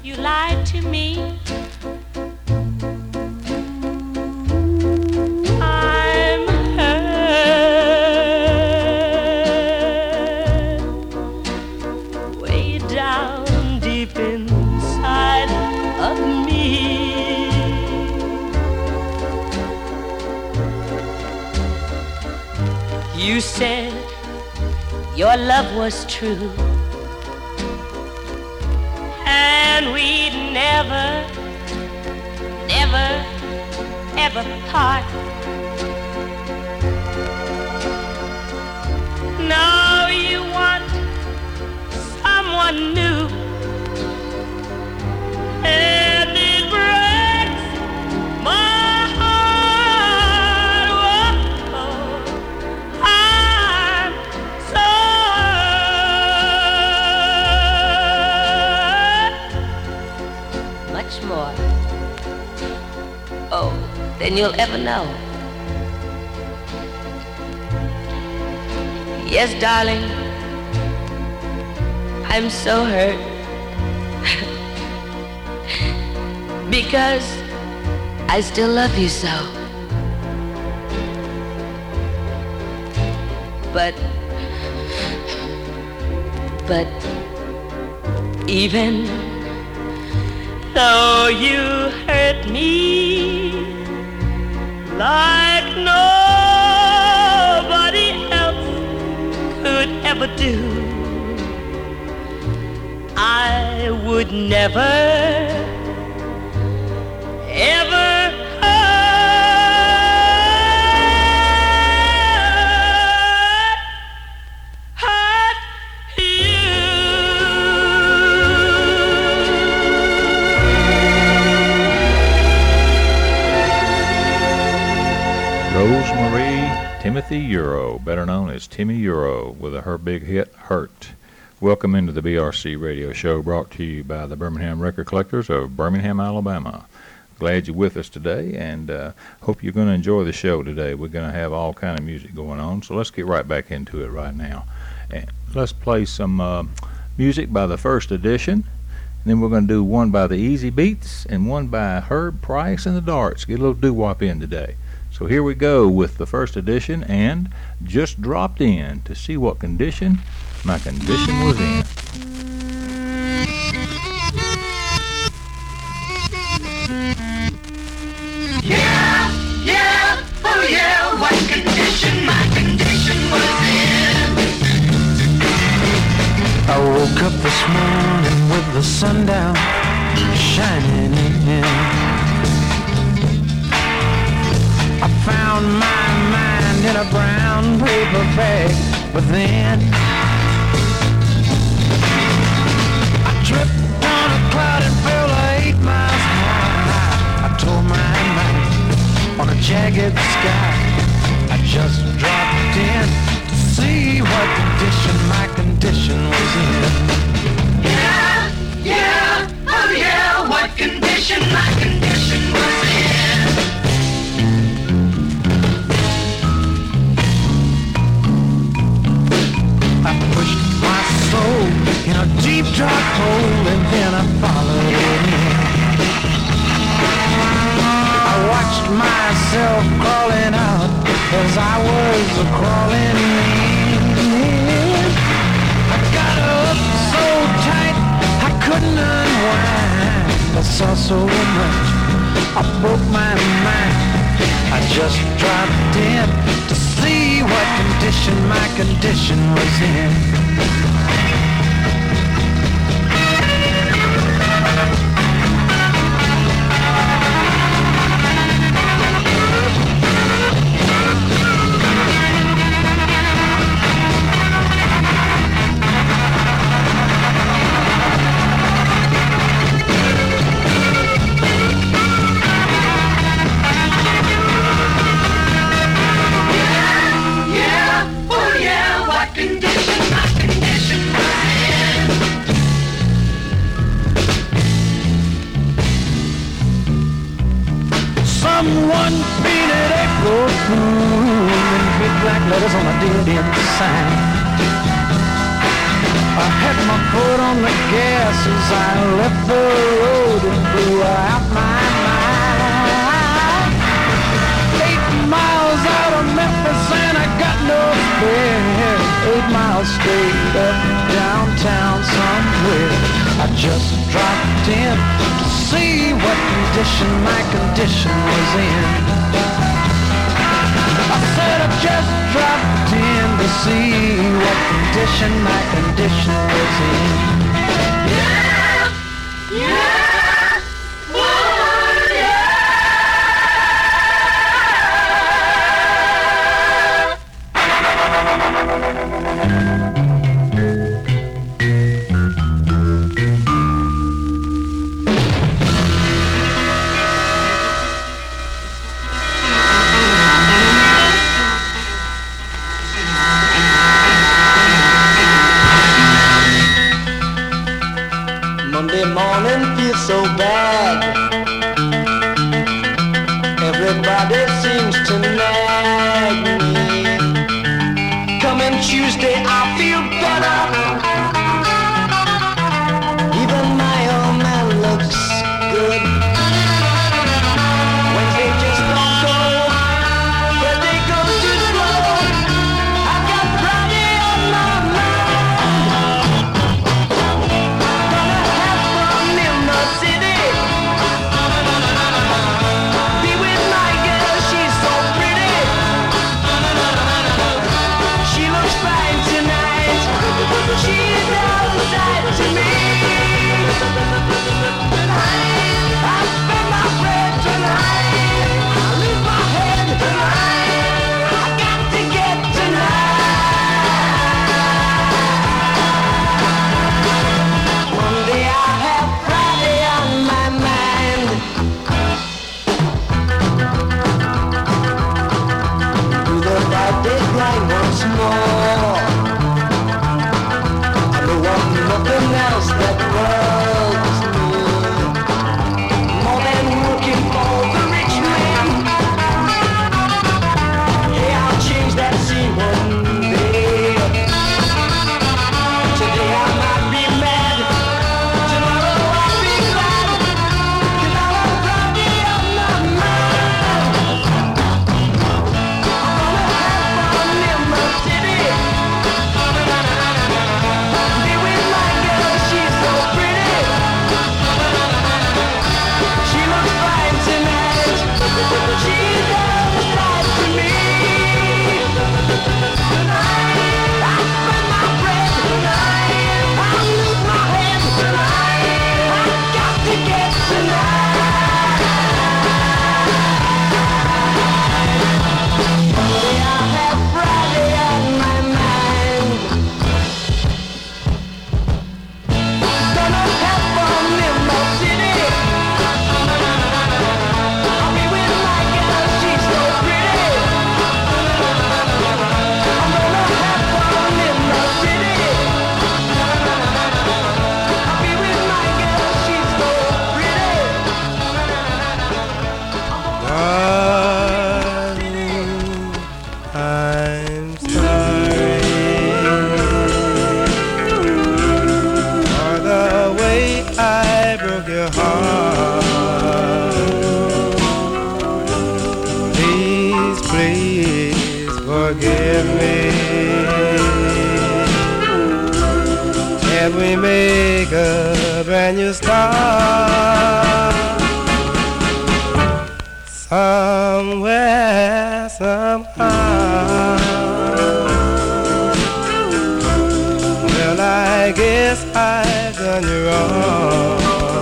You lied to me. I'm hurt way down deep inside of me. You said your love was true, and we'd never, never, ever part. Now you want someone new, and it breaks my heart. Oh, I'm so hurt. Much more, oh, than you'll ever know. Yes, darling, I'm so hurt because I still love you so. But even though you hurt me like nobody else could ever do, I would never, ever hurt you. Rosemarie Timothy Euro, better known as Timmy Euro, with her big hit, Hurt. Welcome into the BRC Radio Show, brought to you by the Birmingham Record Collectors of Birmingham, Alabama. Glad you're with us today, and hope you're going to enjoy the show today. We're going to have all kind of music going on, so let's get right back into it right now. And let's play some music by the First Edition, and then we're going to do one by the Easy Beats and one by Herb Price and the Darts. Get a little doo-wop in today. So here we go with the First Edition and Just Dropped In to see what condition my condition was in. Yeah, yeah, oh yeah, what condition my condition was in. I woke up this morning with the sun down, shining in. I found my mind in a brown paper bag, but then I tripped on a cloud and fell 8 miles high. I tore my mind on a jagged sky. I just dropped in to see what condition my condition was in. Yeah, yeah, oh yeah, what condition my condition was in. I pushed my soul in a deep dark hole and then I followed it in. I watched myself crawling out as I was crawling in. I got up so tight I couldn't unwind. I saw so much, I broke my mind. I just dropped in to see what condition my condition was in. Someone painted April Fool in big black letters on a dead end sign. I had my foot on the gas as I left the road and blew out my mind. 8 miles out of Memphis and I got no spare. 8 miles straight up downtown somewhere. I just dropped in to see what condition my condition was in. I said I just dropped in to see what condition my condition was in. Yeah! Yeah! Oh, yeah! Monday morning feels so bad. Everybody seems to nag me. Coming Tuesday I feel better. Even my old man looks good. Wednesday just don't go. Thursday goes too slow. I got Friday on my mind. Gonna have fun in the city. Be with my girl, she's so pretty. She looks fine tonight. She's outside to me. I spend my bread tonight. I lose my head tonight. I got to get tonight. Monday I have Friday on my mind. Do the 5-day grind once more. I know of nothing else that worries me more than working for the rich man. Hey, I'll change that scene one day. Today I might be mad. Tomorrow I'll be glad. 'Cause I'll have Friday on my mind. I'm gonna have fun in the city. Be with my girl, she's so pretty. She looks fine tonight. She's outside to me. Tonight, I spend my bread tonight. I lose my head tonight. I got to get tonight. Monday I have Friday on my mind. Gonna have fun in the city. I'll be with my girl, she's so pretty. I'm gonna have fun in the city. I'll be with my girl, she's so pretty. I'm sorry for the way I broke your heart. Please forgive me. Can we make a brand new start? Somewhere, somehow. Well, I guess I've done you wrong.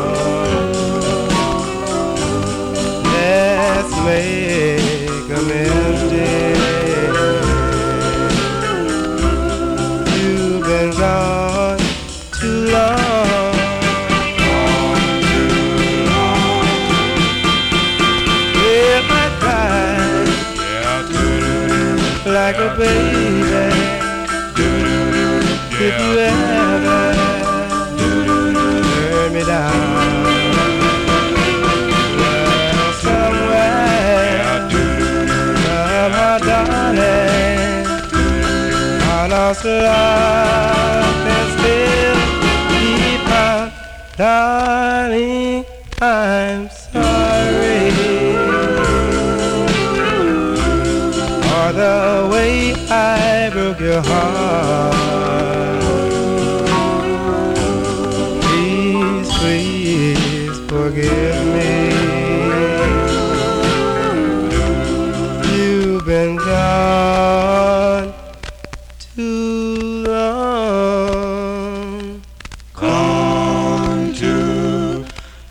Let's make amends, dear. You've been gone too long. If I cried like a baby, if you ever turn me down, well, somewhere, somehow, darling, I lost love and still Darling, I'm sorry for the way I broke your heart. Please, please forgive me. You've been gone too long. Gone too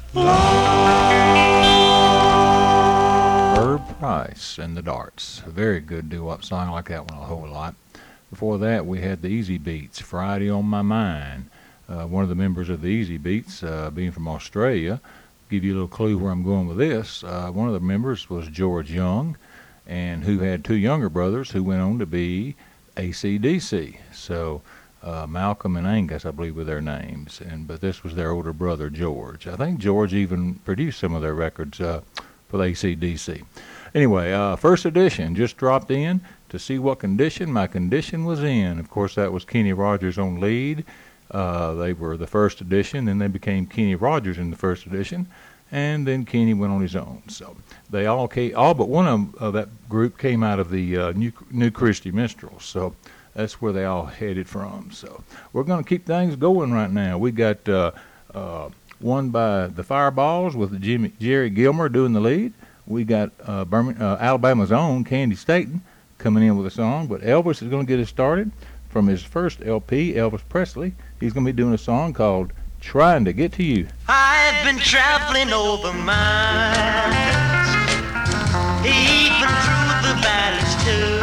long. Herb Price and the Darts. A very good doo-wop song. I like that one a whole lot. Before that, we had the Easy Beats, Friday on My Mind. One of the members of the Easy Beats, being from Australia, give you a little clue where I'm going with this. One of the members was George Young, and who had two younger brothers who went on to be AC/DC. So Malcolm and Angus, I believe, were their names, but this was their older brother, George. I think George even produced some of their records for the AC/DC. Anyway, first edition just dropped in to see what condition my condition was in. Of course, that was Kenny Rogers on lead. They were the first edition, then they became Kenny Rogers in the first edition, and then Kenny went on his own. So they all but one of that group came out of the New Christy Minstrels. So that's where they all headed from. So we're going to keep things going right now. We got one by the Fireballs with Jerry Gilmer doing the lead. We got Alabama's own Candy Staton coming in with a song, but Elvis is going to get us started from his first LP, Elvis Presley. He's going to be doing a song called Trying to Get to You. I've been traveling over miles, even through the valleys too.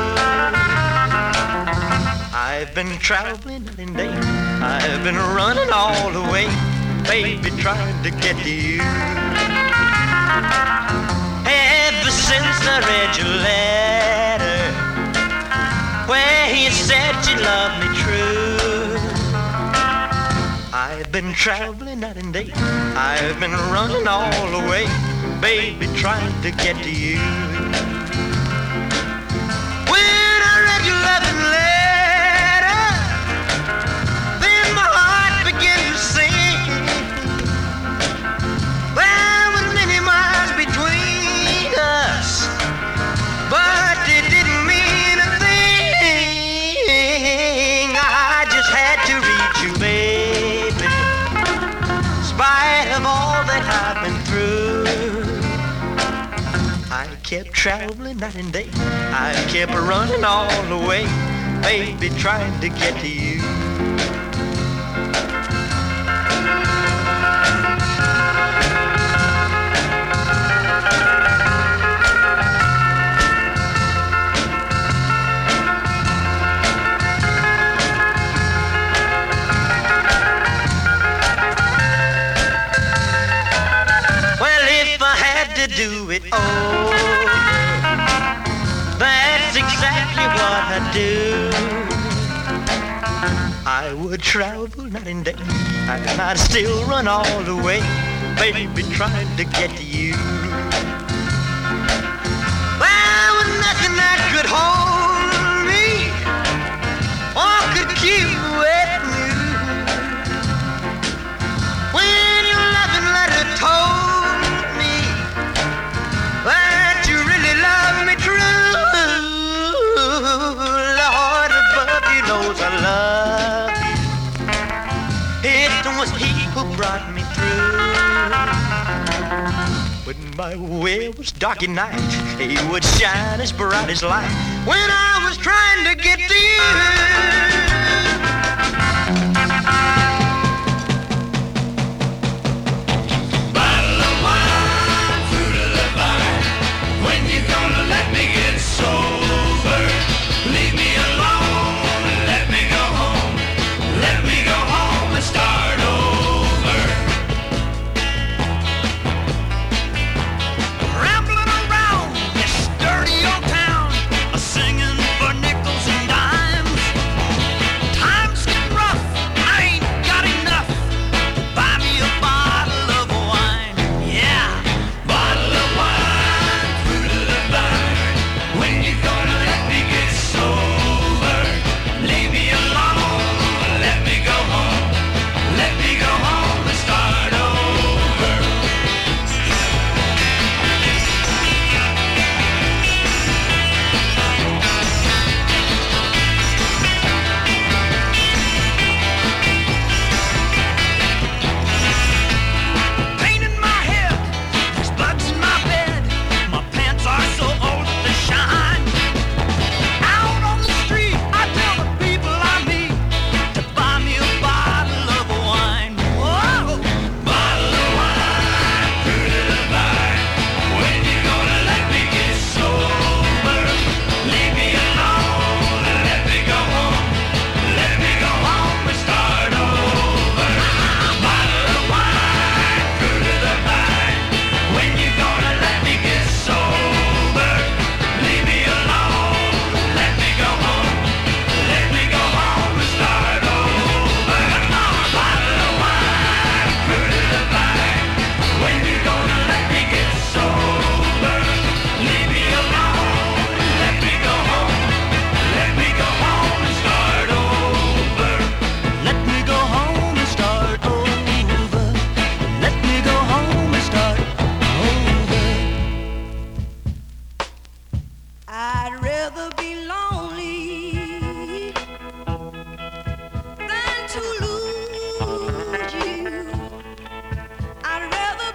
I've been traveling night and day, I've been running all the way, baby, trying to get to you. Ever since I read your letter, where you said you loved me true, I've been traveling night and day, I've been running all the way, baby, trying to get to you. When I read your loving letter, then my heart began to sing. There were many miles between us, but it didn't mean a thing. I just had to reach you, baby, in spite of all that I've been through. I kept traveling night and day, I kept running all the way, baby, trying to get to you. Do it over, that's exactly what I do. I would travel night and day, and I'd still run all the way, baby, trying to get to you. There was nothing that could hold me or could keep away from you. When your loving letter told that you really love me true, Lord above, you knows I love you. It was He who brought me through. When my way was dark at night, He would shine as bright as light when I was trying to get to you.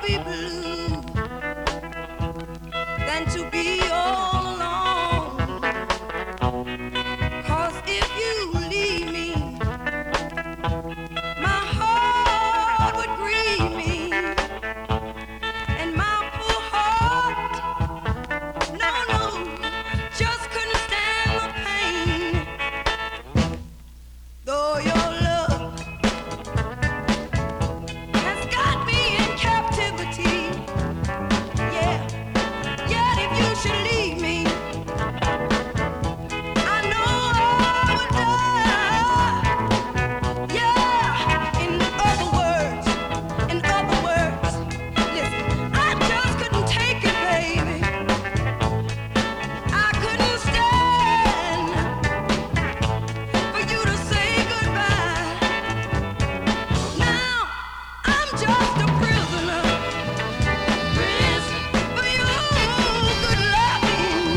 be blue than to be all alone. 'Cause if you leave me, my heart would grieve me, and my poor heart, no, no, just couldn't stand the pain. Though your love has got me in captivity, yeah, yet if you should leave me, I know I would die. Yeah, in other words, listen, I just couldn't take it, baby. I couldn't stand for you to say goodbye. Now I'm just a prisoner for your good loving.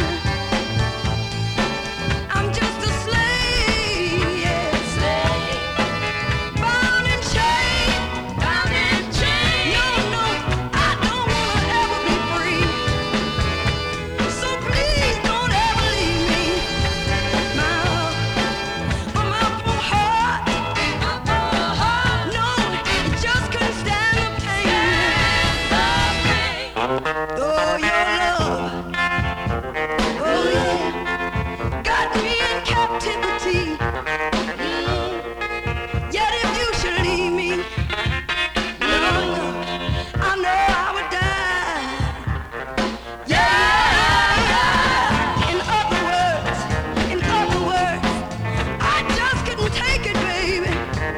I'm just a slave, yeah, slave, bound and chained, No, no, I don't wanna ever be free. So please don't ever leave me, my poor heart, no, it just couldn't stand the pain. Though your love, oh yeah, got me in captivity. Yet if you should leave me, no, no, I know I would die. Yeah, in other words, I just couldn't take it, baby.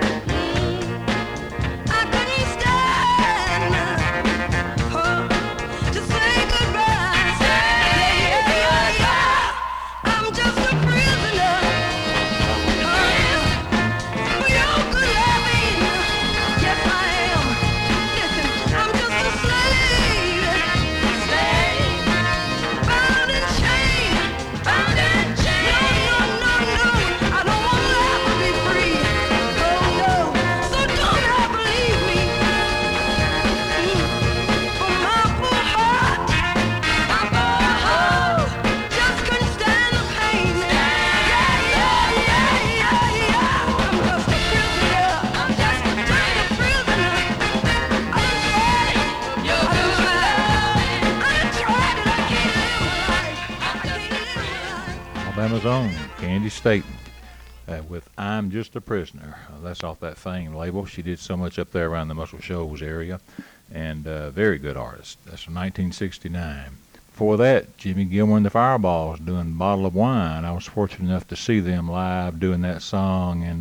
I couldn't stand to say goodbye. Yeah. I'm just a prisoner for your good loving. Yes, I am. Listen, I'm just a slave, bound and chained, No, I don't want to ever be free. Oh no, so don't ever leave me. For my poor heart, just couldn't stand the pain. Yeah. I'm just a prisoner. I done tried it. I can't live life. Alabama's own Candy Staten with I'm Just a Prisoner. That's off that Fame label. She did so much up there around the Muscle Shoals area, and very good artist. That's from 1969. Before that, Jimmy Gilmore and the Fireballs doing Bottle of Wine. I was fortunate enough to see them live doing that song in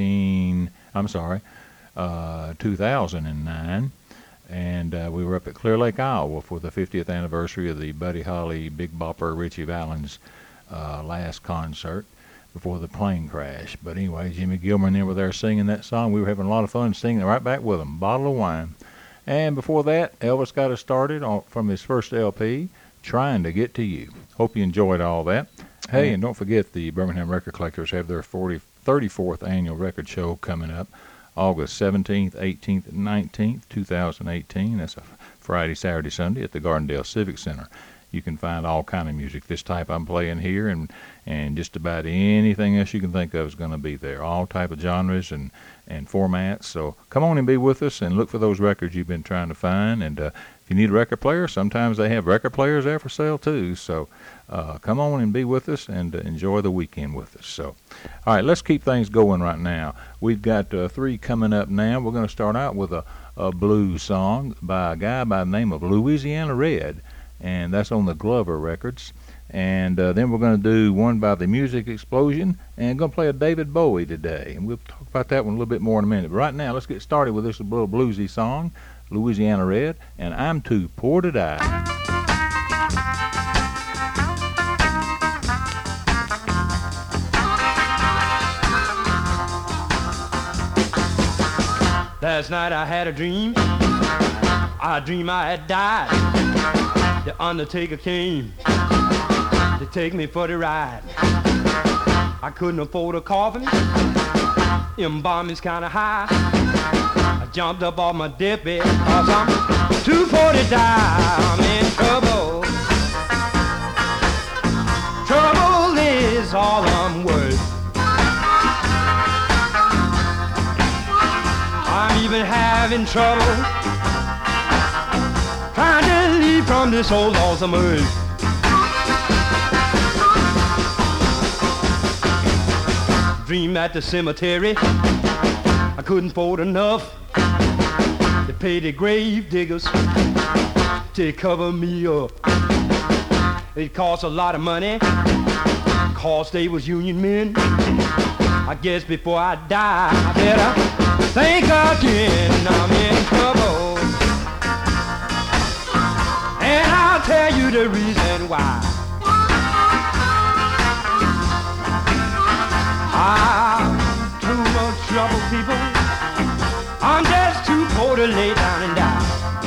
2009. And we were up at Clear Lake, Iowa for the 50th anniversary of the Buddy Holly, Big Bopper, Richie Valens last concert before the plane crash. But anyway, Jimmy Gilmore and them were there singing that song. We were having a lot of fun singing right back with them, Bottle of Wine. And before that, Elvis got us started from his first LP, Trying to Get to You. Hope you enjoyed all that. Hey, and don't forget the Birmingham Record Collectors have their 34th annual record show coming up August 17th, 18th, and 19th, 2018. That's a Friday, Saturday, Sunday at the Gardendale Civic Center. You can find all kind of music. This type I'm playing here and just about anything else you can think of is going to be there. All type of genres and formats. So come on and be with us and look for those records you've been trying to find. And if you need a record player, sometimes they have record players there for sale too. So come on and be with us and enjoy the weekend with us. So, all right, let's keep things going right now. We've got 3 coming up now. We're going to start out with a blues song by a guy by the name of Louisiana Red, and that's on the Glover Records. And then we're going to do one by the Music Explosion, and going to play a David Bowie today. And we'll talk about that one a little bit more in a minute. But right now, let's get started with this little bluesy song, Louisiana Red, and I'm Too Poor to Die. Last night I had a dream. I dreamed I had died. The undertaker came to take me for the ride. I couldn't afford a coffin. Embalming's kinda high. I jumped up off my deathbed, 'cause I'm too poor to die. I'm in trouble. Trouble is all I'm worth. I'm even having trouble trying to leave from this old lonesome earth. Dream at the cemetery, I couldn't afford enough to pay the grave diggers to cover me up. It cost a lot of money, 'cause they was union men. I guess before I die, I better think again. I'm in trouble, and I'll tell you the reason why. I'm too much trouble, people. I'm just too poor to lay down and die.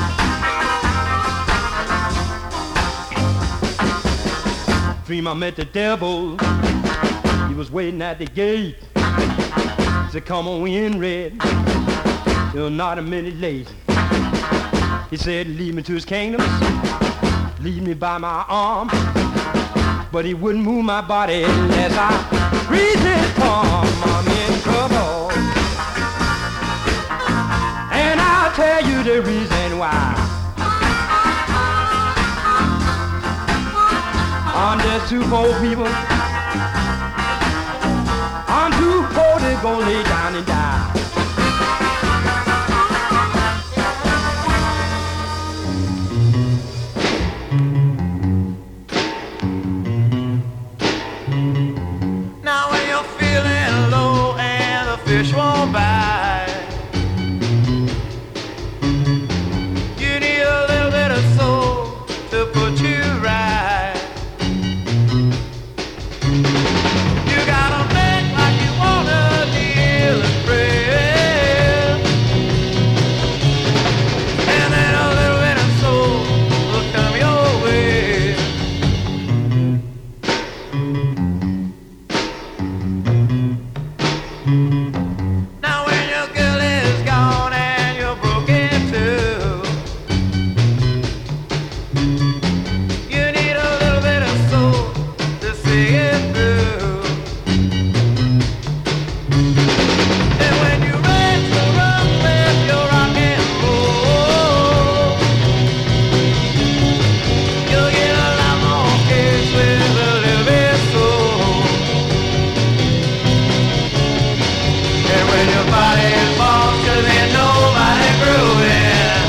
Dream I met the devil. He was waiting at the gate. He said, "Come on in, Red. You're not a minute late." He said, "Lead me to his kingdoms. Lead me by my arm." But he wouldn't move my body unless I breathe his palm. I'm in trouble, and I'll tell you the reason why. I'm just too poor, people. I'm too poor to go lay down and die. Now when you're feeling low and the fish won't bite, you need a little bit of soul to put you right. You gotta make like you wanna deal and pray, and then a little bit of soul will come your way. Now when your girl is gone and you're broken too, you need a little bit of soul to see it through. And when you raise the run with your rock and roll, you'll get a lot more kids with a little bit of soul. And when your body is born, 'cause there's nobody growing,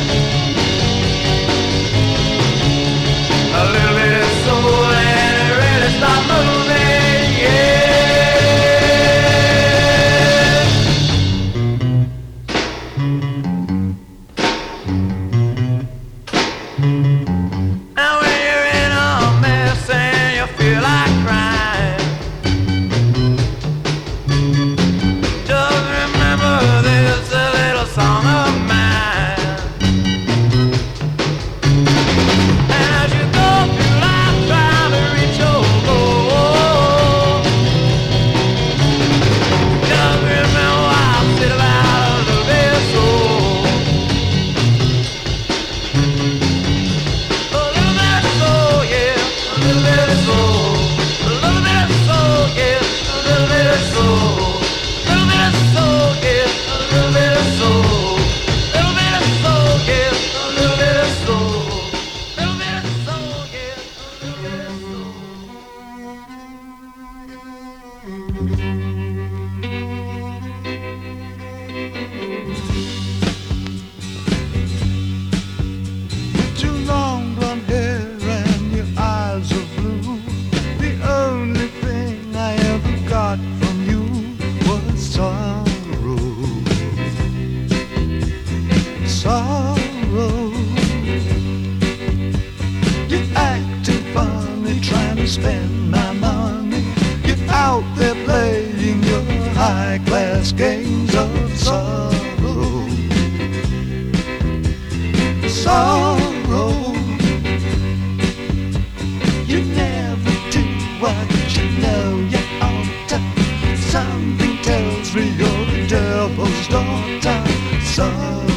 a little bit of soul and it really stop moving, yeah. Now when you're in a mess and you feel like crying, just remember this a little song of mine. And as you go through life trying to reach your goal, just remember I said about a little bit of soul. A little bit of soul, yeah, a little bit of soul. A little bit of soul, yeah, a little bit of soul. A little bit of soul, yeah, a little bit of soul. A little bit of soul, yeah, a little bit of soul. A little bit of soul, yeah, a little bit of soul. Too long blonde hair and your eyes are blue. The only thing I ever got from you was sorrow. Sorrow. You acting funny, trying to spend my money. You're out there playing your high-class games of sorrow. Sorrow. You never do what you know you ought to. Something tells me you're the devil's daughter. Sorrow.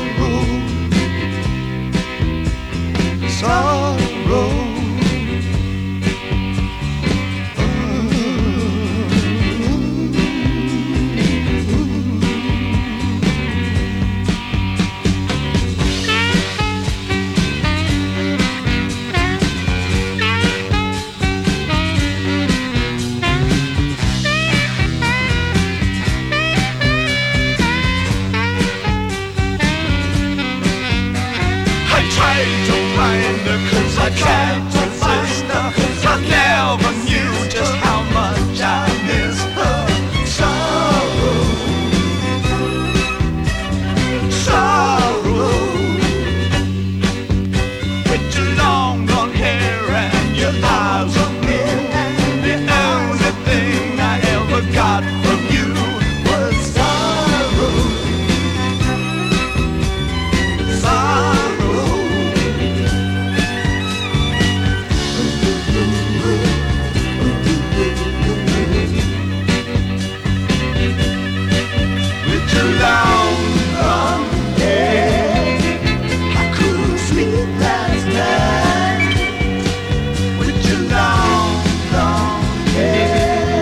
tried to find her, 'cause I tried to find her. I never knew just how much I miss her. Sorrow, sorrow, with your long blonde hair and your eyes of blue. The only thing I ever got from you was sorrow, sorrow. With your long blonde hair, I couldn't sleep last night. With your long blonde hair.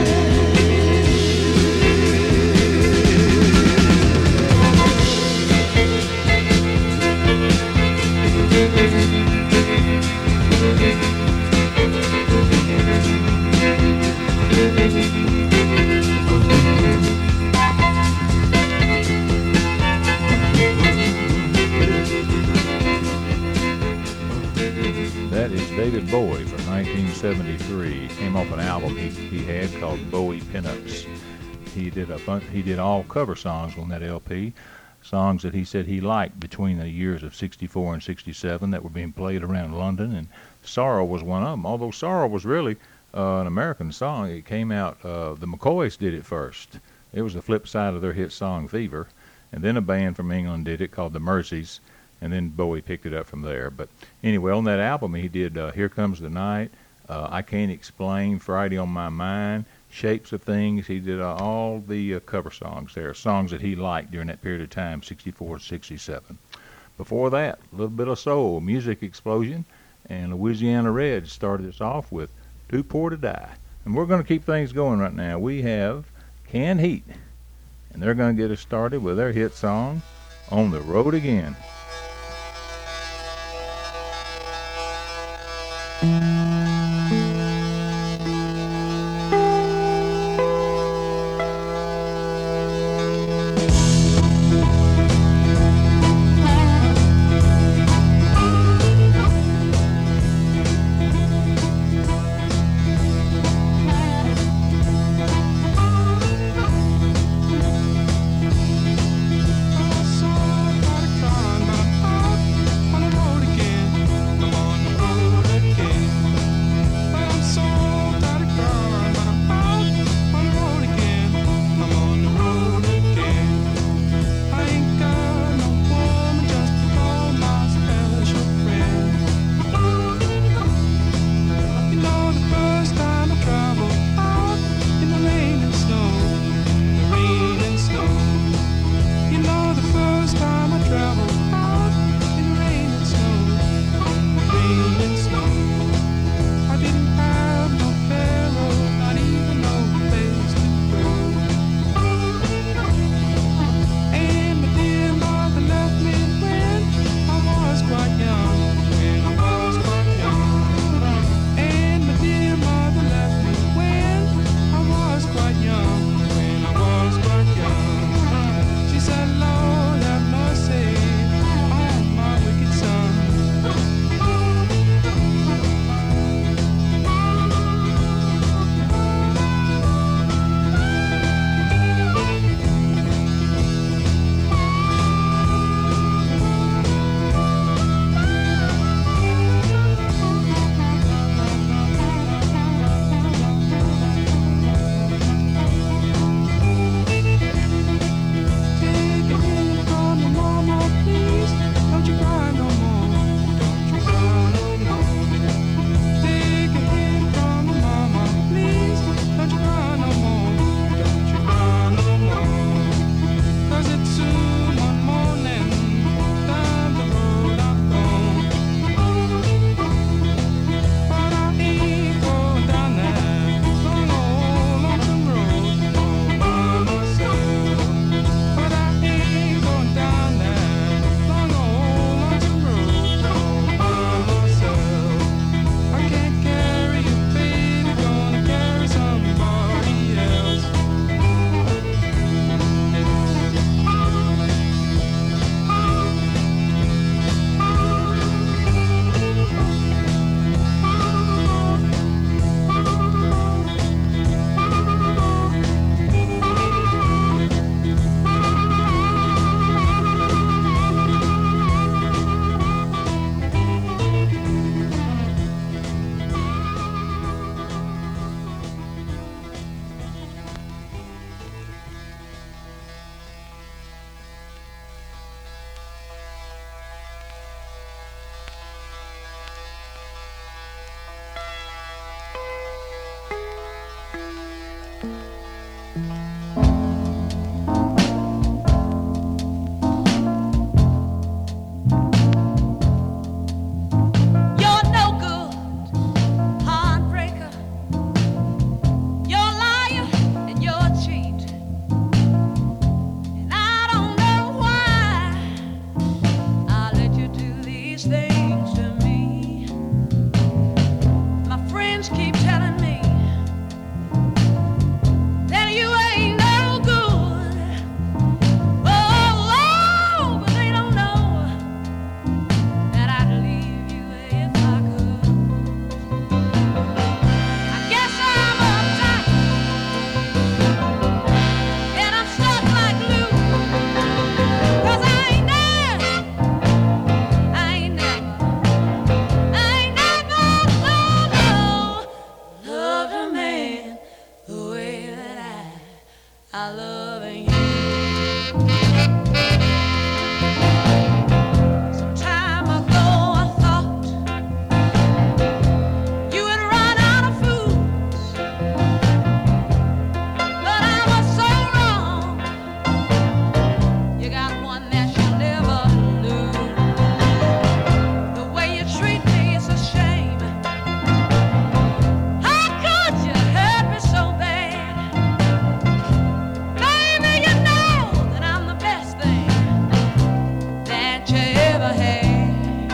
That is David Bowie from 1973. Came off an album he had called Bowie Pinups. He did all cover songs on that LP, songs that he said he liked between the years of 64 and 67 that were being played around London, and Sorrow was one of them. Although Sorrow was really an American song, it came out, the McCoys did it first. It was the flip side of their hit song Fever, and then a band from England did it called the Mercies, and then Bowie picked it up from there. But anyway, on that album he did Here Comes the Night, I Can't Explain, Friday on My Mind, Shapes of Things. He did all the cover songs there, songs that he liked during that period of time, 64 to 67. Before that, a little bit of soul, Music Explosion, and Louisiana Red started us off with Too Poor to Die. And we're going to keep things going right now. We have Canned Heat, and they're going to get us started with their hit song, On the Road Again. On the road again. these things to me. My friends keep telling me that you ain't no good. Oh, but they don't know that I'd leave you if I could. I guess I'm uptight and I'm stuck like glue. 'Cause I ain't never loved a man the way that I love you. Some time ago I thought you had run out of food, but I was so wrong. You got one that you'll never lose. The way you treat me is a shame. How could you hurt me so bad? Baby, you know that I'm the best thing that you ever had.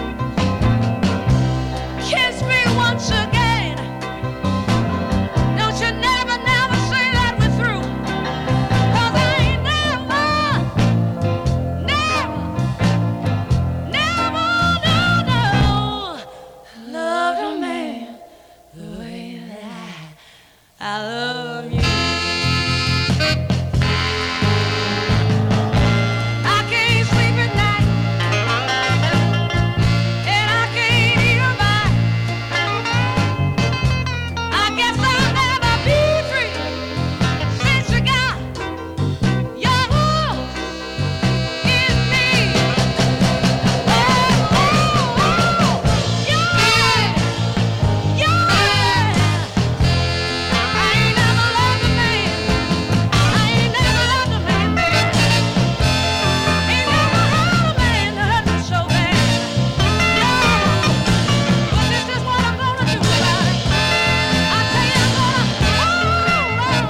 Kiss me once again. Don't you never, never say that we're through. 'Cause I ain't never, never, loved a man the way that I love you. I can't sleep at night, and I can't eat a bite. I guess I'll never be free since you got your hook in me. I ain't never loved a man. I ain't never loved a man, baby. Ain't never had a man that hurt me so bad. No, but this is what I'm gonna do about it. I tell you, I'm gonna hold on,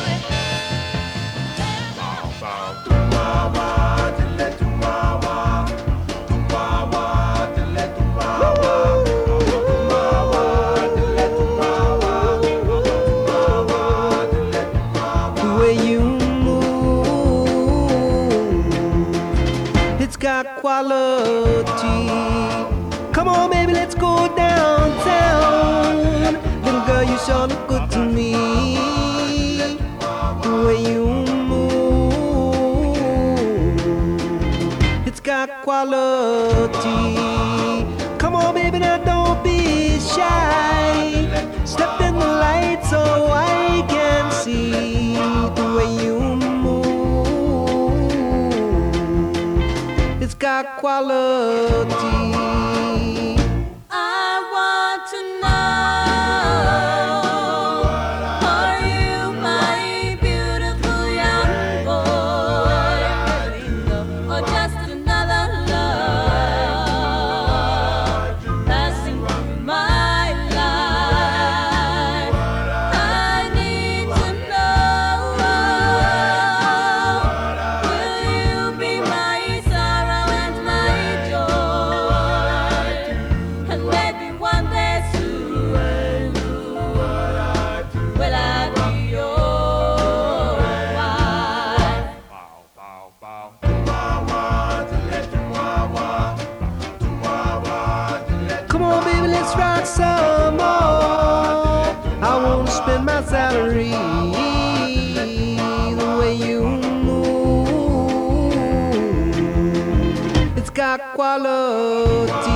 The way you move, it's got quality. Come on, baby, let's go downtown. Little girl, you sure look good to me. The way you move, it's got quality. Come on, baby, now don't be shy. Step in the light so I can see the way you move. It's got quality. I want to know, are you my beautiful young boy, or just another love passing through my life? I need to know, will you be my sorrow and my joy? And maybe one day soon, will I be your wife? Come on, baby, let's rock some more. I wanna spend my salary the way you move. It's got quality.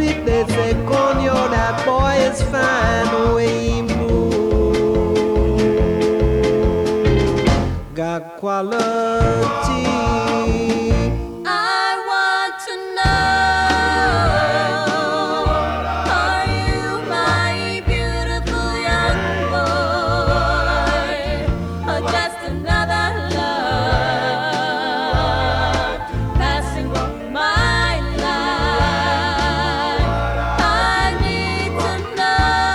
fine the way he moves. got quality. I want to know, are you my beautiful young boy, or just another love passing through my life? I need to know,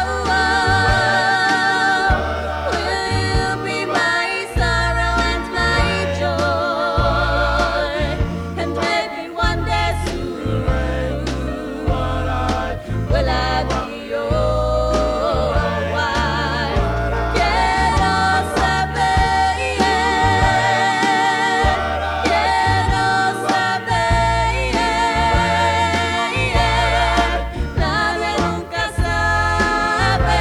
will you be my sorrow and my joy? And maybe one day soon, will I be your wife? Quiero saber, nadie nunca sabe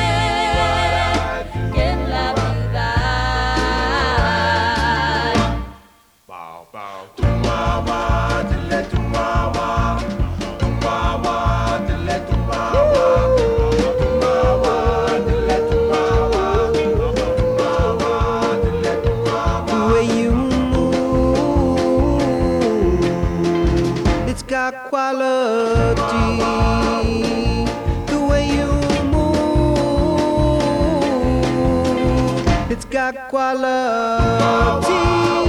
que en la vida hay. The way you move, it's got quality. The way you move, it's got quality.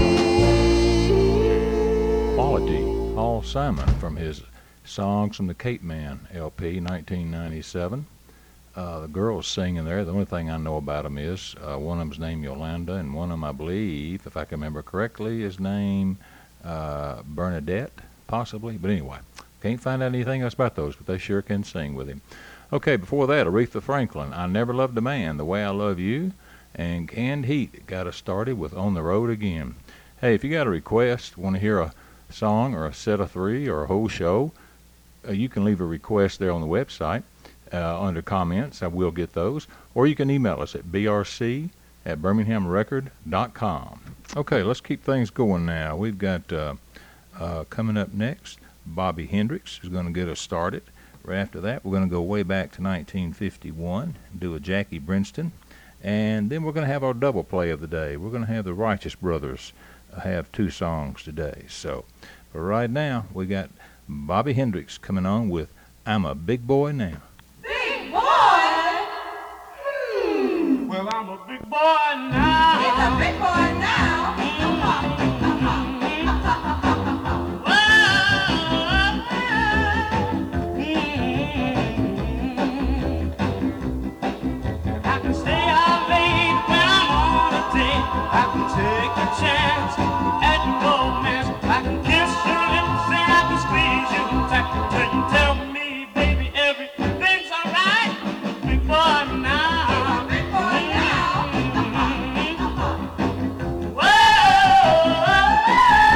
Quality, Paul Simon, from his Songs from the Cape Man LP, 1997. The girls singing there. The only thing I know about them is one of them's named Yolanda, and one of them, I believe, if I can remember correctly, is named Bernadette, possibly. But anyway, can't find out anything else about those, but they sure can sing with him. Okay, before that, Aretha Franklin, I Never Loved a Man the Way I Love You, and Canned Heat got us started with On the Road Again. Hey, if you got a request, want to hear a song or a set of three or a whole show, you can leave a request there on the website under comments. I will get those. Or you can email us at brc@birminghamrecord.com. Okay, let's keep things going now. We've got coming up next, Bobby Hendricks is going to get us started. Right after that, we're going to go way back to 1951, do a Jackie Brinston. And then we're going to have our double play of the day. We're going to have the Righteous Brothers have two songs today. So, but right now, we got Bobby Hendricks coming on with I'm a Big Boy Now. Big boy! Well, I'm a big boy now. He's a big boy now. I can stay out late when I'm on a date. I can take a chance at your romance. I can kiss your lips and I can squeeze you tight till you tell me, baby, everything's alright. Big boy now. Big boy now. Whoa.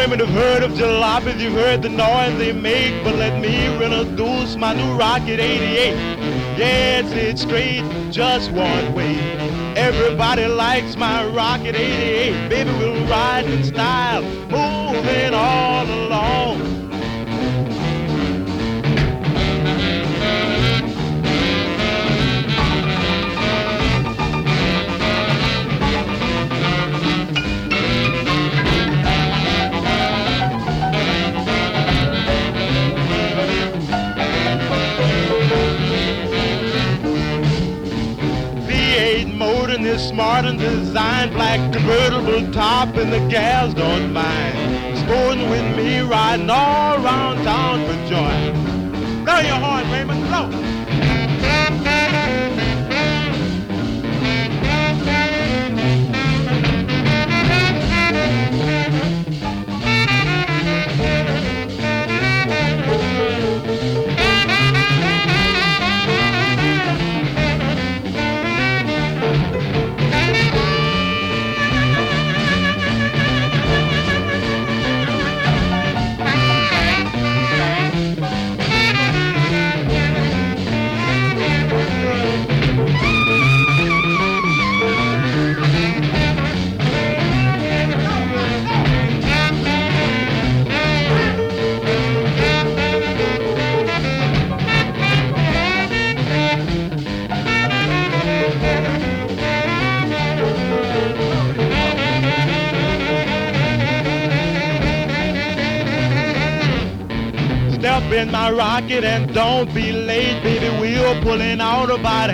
women have heard of jalopies, you've heard the noise they make, but let me introduce my new Rocket 88. Yes, it's straight, just one way. Everybody likes my Rocket 88. Baby, we'll ride in style, moving all along. And it's smart and designed, black convertible top, and the gals don't mind sporting with me, riding all around town for joy. Blow your horn, Raymond, blow. In my rocket and don't be late, baby. We're pulling out about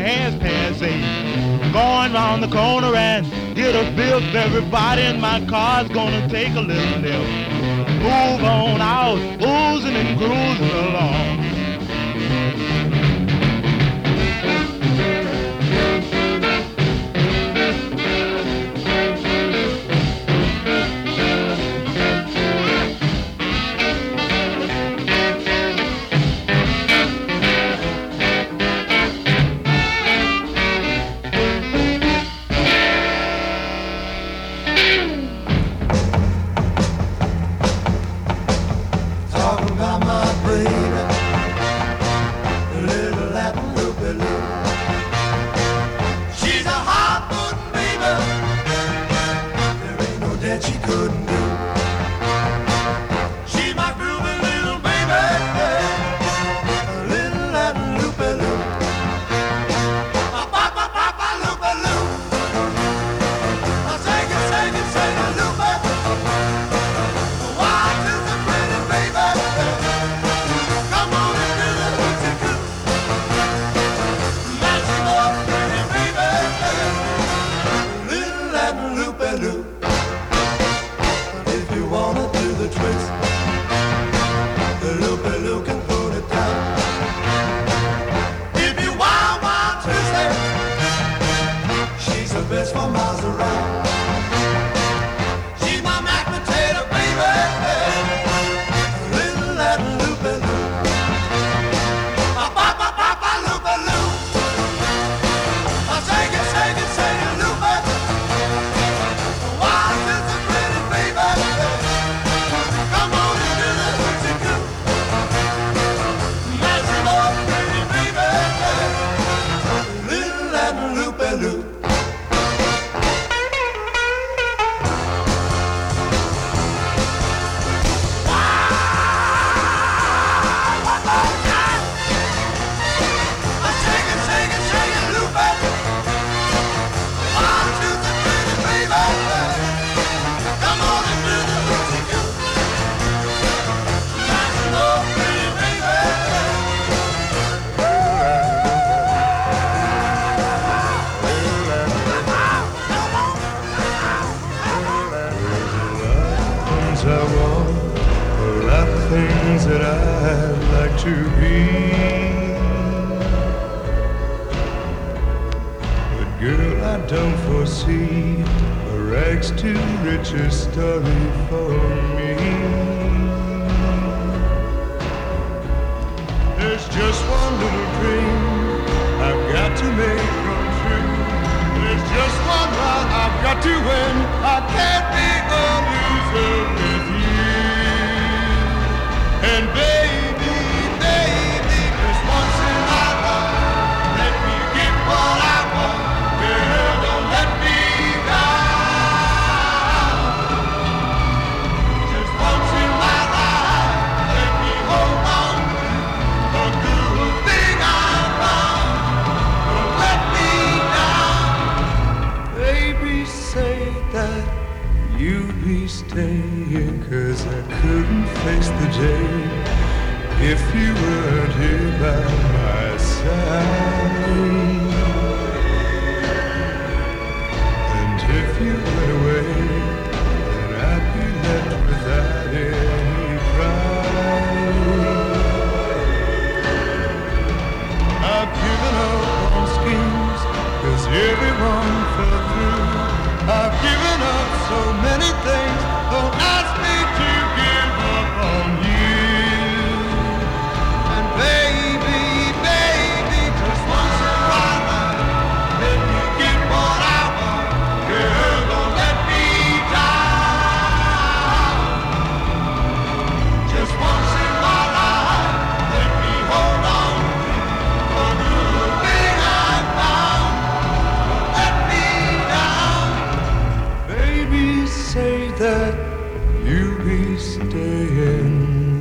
8:30. Going round the corner and get a fifth. Everybody in my car's gonna take a little nip. Move on out, oozing and cruising along. To win, I can't be a loser with you. you'd be staying, 'cause I couldn't face the day if you weren't here by my side. And if you went away, then I'd be left without any pride. I've given up on schemes, 'cause everyone fell through. I've given up so many things, don't ask me to give up on you. And baby, baby, just once in my life, let me get what I want. Girl, don't let me down. Just once in my life, let me hold on to a good thing I found. Don't let me down. Baby, say that you'll be staying.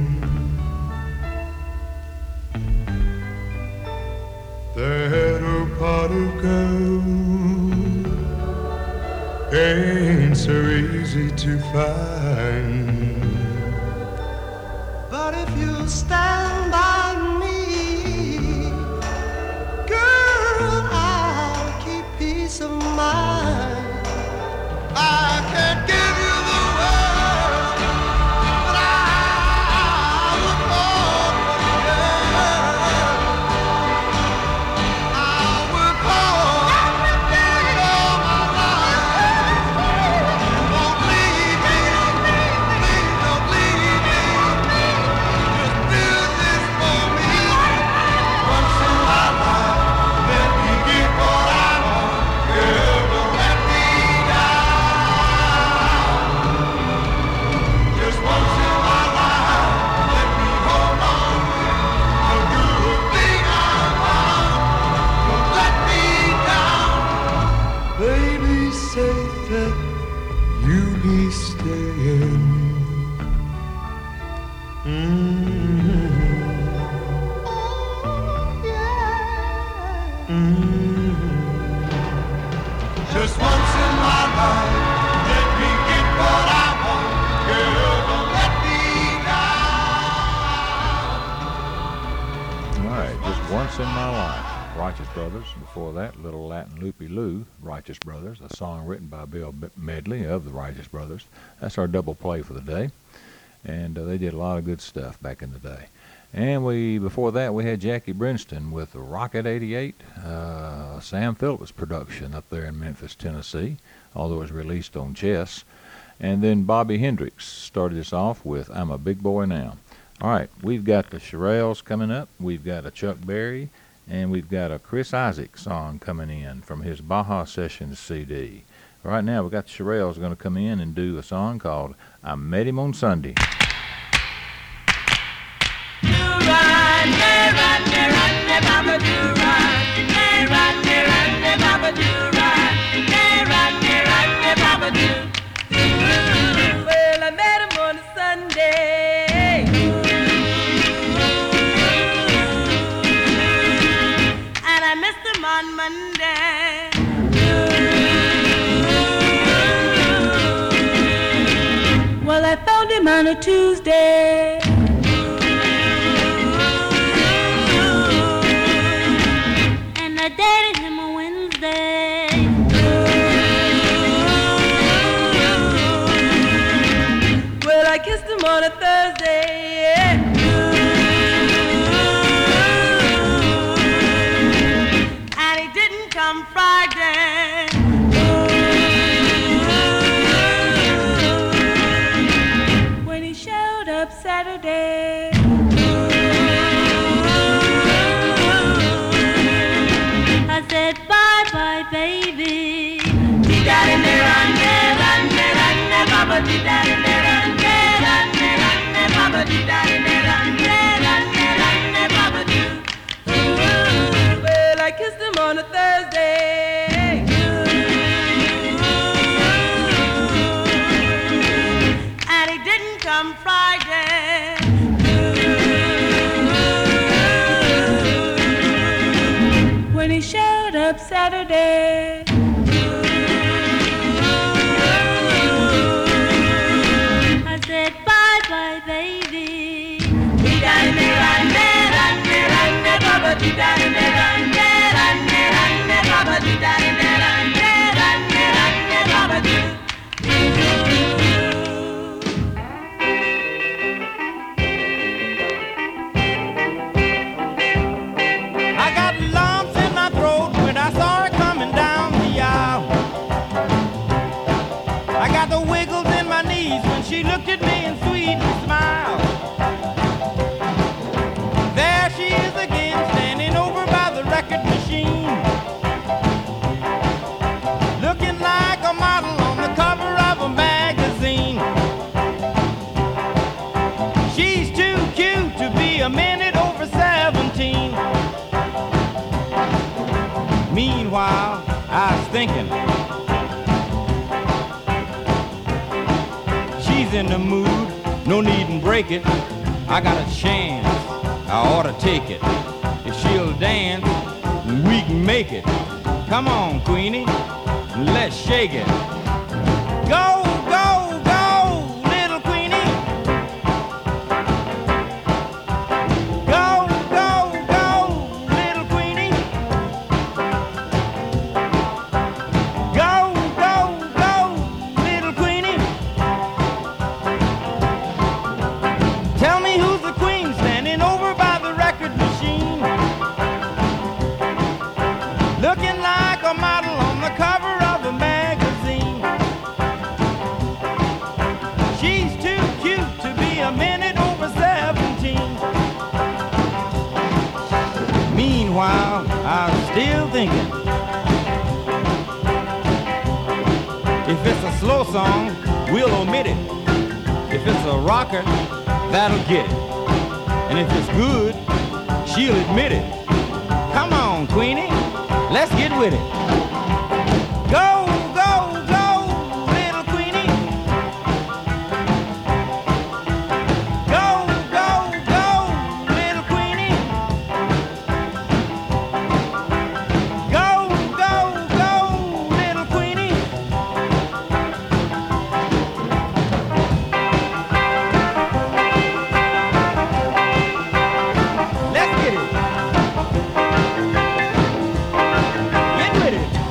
That old pot of gold ain't so easy to find. But if you stand by me, girl, I'll keep peace of mind. I can't give you the world, but I would fall for you. I would fall everything all my life. Don't leave me, please don't leave me. Just do this for me. Once in my life, let me get what I want. Girl, don't let me down. Just once in my life, let me hold on to a good thing I found. Don't let me down. Baby, say that you'll be staying. Just once in my life, let me get what I want. Girl, don't let me down. All right, just once in my life. Righteous Brothers. Before that, Little Latin Loopy-Loo, Righteous Brothers, a song written by Bill Medley of the Righteous Brothers. That's our double play for the day. And they did a lot of good stuff back in the day. And before that, we had Jackie Brinston with Rocket 88, Sam Phillips production up there in Memphis, Tennessee, although it was released on Chess. And then Bobby Hendricks started us off with I'm a Big Boy Now. All right, we've got the Shirelles coming up. We've got a Chuck Berry, and we've got a Chris Isaac song coming in from his Baja Sessions CD. Right now, we've got the Shirelles going to come in and do a song called I Met Him on Sunday. Well, I met him on a Sunday, and I missed him on Monday. Well, I found him on a Tuesday, and I dated him on Wednesday. Well, I kissed him on a Thursday, and he didn't come Friday. When he showed up Saturday, I said bye-bye, baby. Baba well, I kissed him on a Thursday, and he didn't come Friday. When he showed up Saturday, looked at me and sweetly smiled. There she is again, standing over by the record machine, looking like a model on the cover of a magazine. She's too cute to be a minute over 17. Meanwhile, I was thinking, she's in the mood, no need and break it. I got a chance, I ought to take it. If she'll dance, we can make it. Come on, Queenie, let's shake it. Go, go, go, little Queenie. Go, go, go, little Queenie. Go, go, go, little Queenie. Tell me who's the queen standing over by the record machine, looking like a model on the cover of a magazine. She's too cute to be a minute over 17. Meanwhile, I was still thinking, if it's a slow song, we'll omit it. If it's a rocker, that'll get it. And if it's good, she'll admit it. Come on, Queenie, let's get with it. Go, go, go, little Queenie. Go, go, go, little Queenie. Go, go, go, little Queenie. Let's get it. Get with it.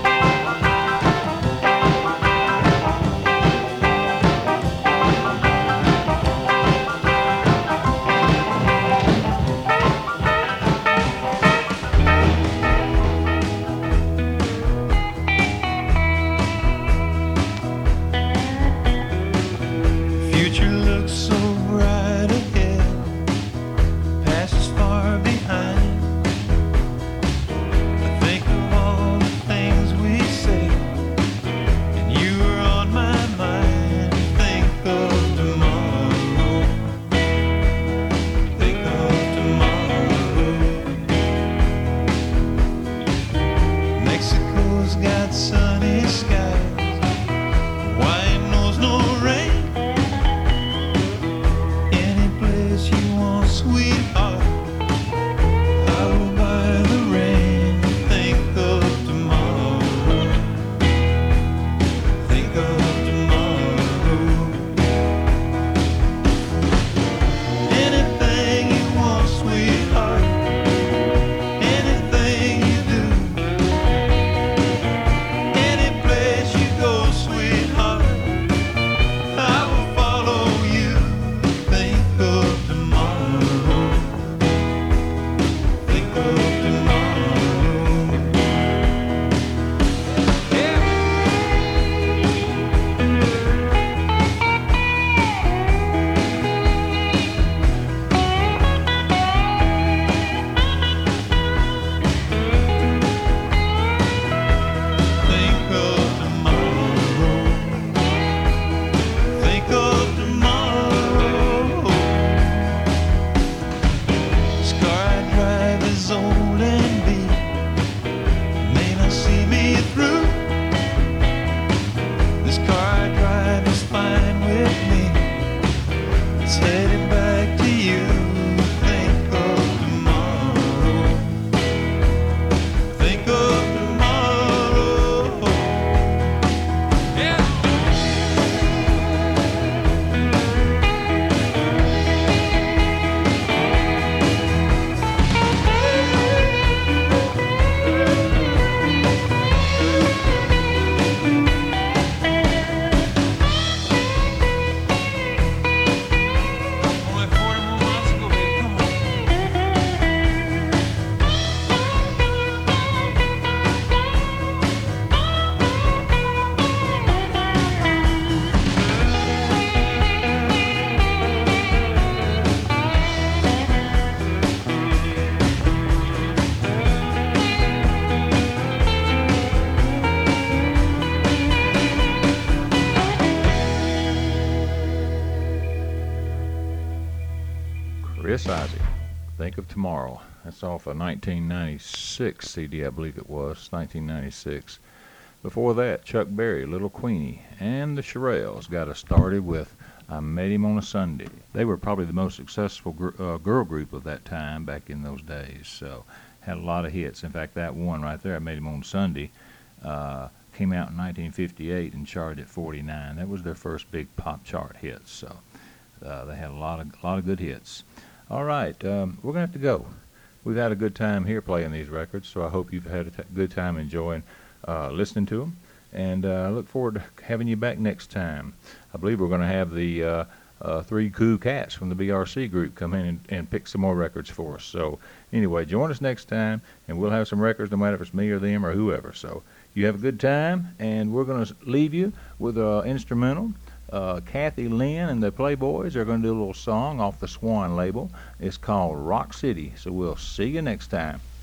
Ozzie, Think of Tomorrow. That's off a 1996 CD, I believe it was, 1996. Before that, Chuck Berry, Little Queenie, and the Shirelles got us started with I Met Him on a Sunday. They were probably the most successful girl group of that time back in those days, so had a lot of hits. In fact, that one right there, I Met Him on Sunday, came out in 1958 and charted at 49. That was their first big pop chart hit, so they had a lot of good hits. All right, we're going to have to go. We've had a good time here playing these records, so I hope you've had a good time enjoying listening to them. And I look forward to having you back next time. I believe we're going to have the three cool cats from the BRC group come in and pick some more records for us. So anyway, join us next time, and we'll have some records, no matter if it's me or them or whoever. So you have a good time, and we're going to leave you with an instrumental. Kathy Lynn and the Playboys are going to do a little song off the Swan label. It's called Rock City. So we'll see you next time.